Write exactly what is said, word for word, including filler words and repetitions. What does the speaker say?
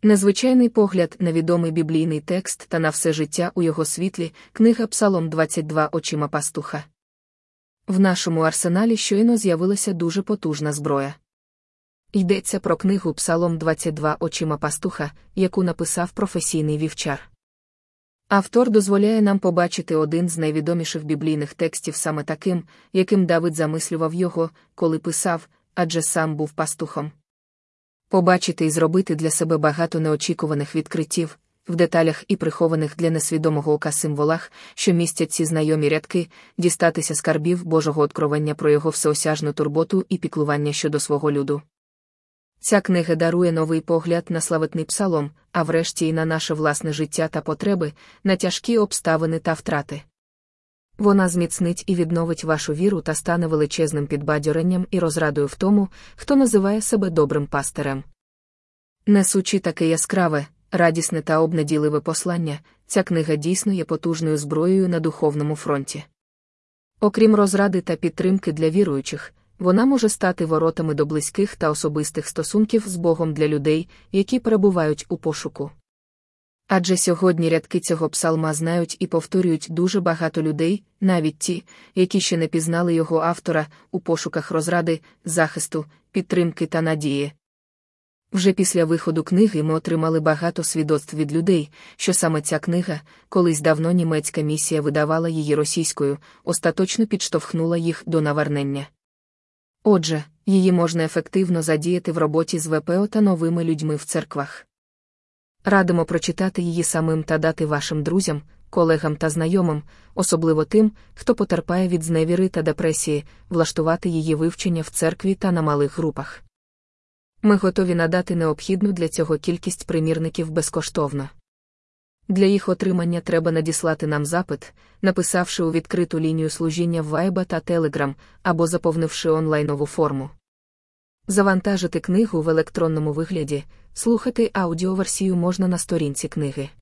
Незвичайний погляд на відомий біблійний текст та на все життя у його світлі, книга Псалом двадцять два «Очима пастуха». В нашому арсеналі щойно з'явилася дуже потужна зброя. Йдеться про книгу Псалом двадцять два «Очима пастуха», яку написав професійний вівчар. Автор дозволяє нам побачити один з найвідоміших біблійних текстів саме таким, яким Давид замислював його, коли писав, адже сам був пастухом. Побачити і зробити для себе багато неочікуваних відкриттів, в деталях і прихованих для несвідомого ока символах, що містять ці знайомі рядки, дістатися скарбів Божого откровення про його всеосяжну турботу і піклування щодо свого люду. Ця книга дарує новий погляд на славетний псалом, а врешті і на наше власне життя та потреби, на тяжкі обставини та втрати. Вона зміцнить і відновить вашу віру та стане величезним підбадьоренням і розрадою в тому, хто називає себе добрим пастирем. Несучи таке яскраве, радісне та обнадійливе послання, ця книга дійсно є потужною зброєю на духовному фронті. Окрім розради та підтримки для віруючих, вона може стати воротами до близьких та особистих стосунків з Богом для людей, які перебувають у пошуку. Адже сьогодні рядки цього псалма знають і повторюють дуже багато людей, навіть ті, які ще не пізнали його автора, у пошуках розради, захисту, підтримки та надії. Вже після виходу книги ми отримали багато свідоцтв від людей, що саме ця книга, колись давно німецька місія видавала її російською, остаточно підштовхнула їх до навернення. Отже, її можна ефективно задіяти в роботі з ВПО та новими людьми в церквах. Радимо прочитати її самим та дати вашим друзям, колегам та знайомим, особливо тим, хто потерпає від зневіри та депресії, влаштувати її вивчення в церкві та на малих групах. Ми готові надати необхідну для цього кількість примірників безкоштовно. Для їх отримання треба надіслати нам запит, написавши у відкриту лінію служіння в Viber та Telegram, або заповнивши онлайнову форму. Завантажити книгу в електронному вигляді, слухати аудіоверсію можна на сторінці книги.